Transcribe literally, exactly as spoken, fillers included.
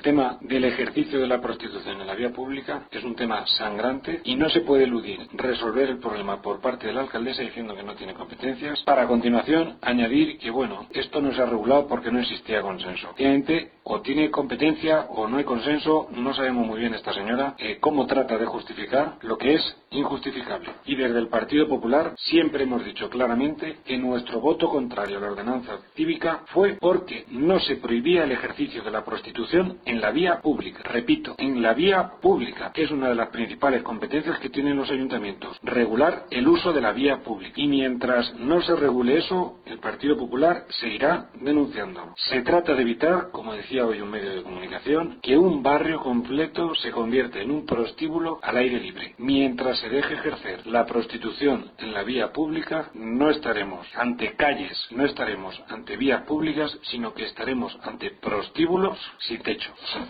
tema del ejercicio de la prostitución en la vía pública es un tema sangrante y no se puede eludir resolver el problema por parte de la alcaldesa diciendo que no tiene competencias, para a continuación añadir que, bueno, esto no se ha regulado porque no existía consenso. Obviamente, o tiene competencia o no hay consenso, no sabemos muy bien esta señora eh, cómo trata de justificar lo que es injustificable. Y desde el Partido Popular siempre hemos dicho claramente que nuestro voto contrario a la ordenanza cívica fue porque no se prohibía el ejercicio de la prostitución en la vía pública. Repito, en la vía pública, que es una de las principales competencias que tienen los ayuntamientos, regular el uso de la vía pública. Y mientras no se regule eso, el Partido Popular seguirá denunciándolo. Se trata de evitar, como decía hoy un medio de comunicación, que un barrio completo se convierte en un prostíbulo al aire libre. Mientras se deje ejercer la prostitución en la vía pública, no estaremos ante calles, no estaremos ante vías públicas, sino que estaremos ante prostíbulos sin techo.